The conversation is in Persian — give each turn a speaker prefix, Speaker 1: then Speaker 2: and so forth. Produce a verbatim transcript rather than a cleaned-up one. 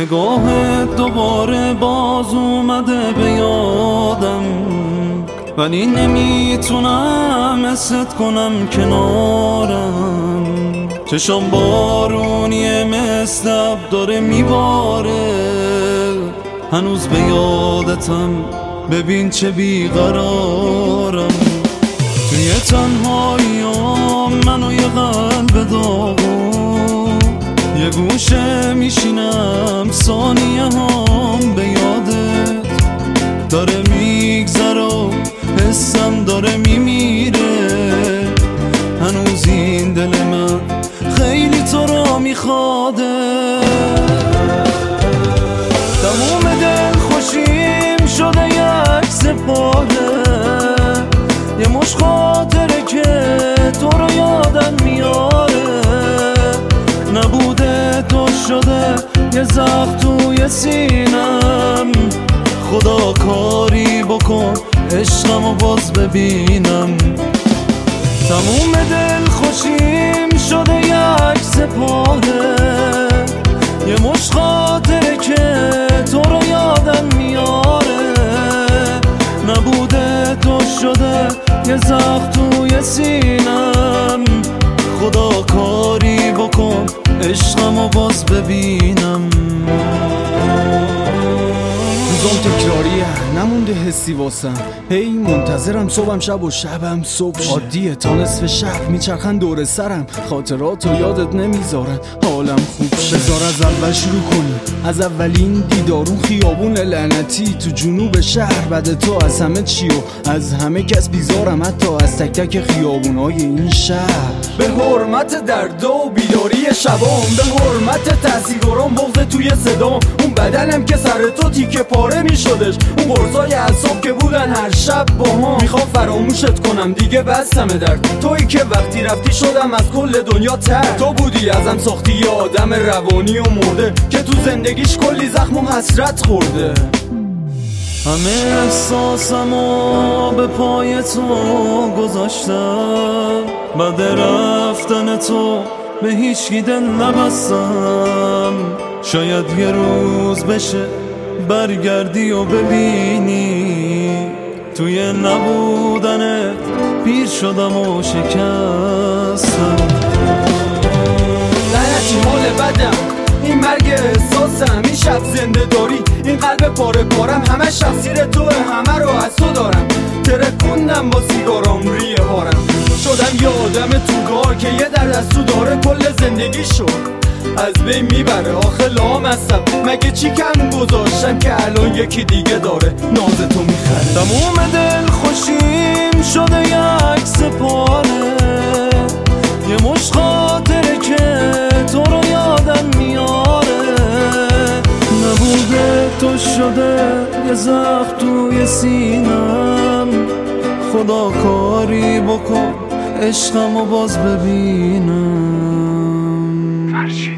Speaker 1: نگاهت دوباره باز اومده به یادم، ولی نمیتونم حست کنم کنارم. چشام بارونیه مثل اب داره میباره، هنوز به یادتم، ببین چه بیقرارم. توی تنهاییام منو یه قلب داغو، یه گوشه میشینم ثانیه هم به یادت داره میگذره و حسم داره میمیره. هنوز این دل من خیلی تو رو میخواده. تموم دل خوشیم شده یک سپاده، یه مش خاطره که تو رو یادم میاره. نبوده تو شده یه زخم توی سینم، خدا کاری بکن عشقمو باز ببینم. تموم دل خوشیم شده یک سپاده، یه مش خاطره که تو رو یادم میاره. نبوده تو شده یه زخم توی سینم، خدا کاری بکن عشقمو باز ببینم.
Speaker 2: روزام تکراریه نمونده حسی واسم، هی منتظرم صبحم شب و شبم صبح شه. عادیه تا نصف شب میچرخن دور سرم، خاطرات و یادت نمیذارن حالم خوب شه. بذار از اول شروع کنی، از اولین دیدارون خیابون لعنتی تو جنوب شهر. بعد تو از همه چی و از همه کس بیزارم، حتی از تک تک خیابونای این شهر. به حرمت درد و بیداری شبام، به حرمت تحصیلگرام بغض توی صدام. اون بدنم که سر تو تیکه پاره میشدش، اون قرصای اعصاب که بودن هر شب با هم. میخوام فراموشت کنم دیگه بستمه درد، تویی که وقتی رفتی شدم از کل دنیا تر. تو بودی ازم ساختی یه آدم روانی و مرده، که تو زندگیش کلی زخم و حسرت خورده.
Speaker 1: همه احساسمو به پای تو گذاشتم، بعد رفتن تو به هیچ دل نبستم. شاید یه روز بشه برگردی و ببینی توی نبودنت پیر شدم و شکستم.
Speaker 2: لعنتی حال بدم، این مرگ احساسم، این شب زنده داری، این قلب پاره پارم، همه شخصیر توه، همه رو از تو دارم. ترکوندم با سیگارام ریه هارم، شدم یه آدم توگار که یه درد از تو داره، کل زندگی شد از بین میبره. آخه لامصب مگه چی کم گذاشتم که الان یکی دیگه داره ناز تو میخره.
Speaker 1: تموم دل خوشیم شده یک سپاره، یه مش خاطره که تو رو یادم میاره. نبوده تو شده یه زخم توی سینم، خدا کاری بکن عشقمو باز ببینم.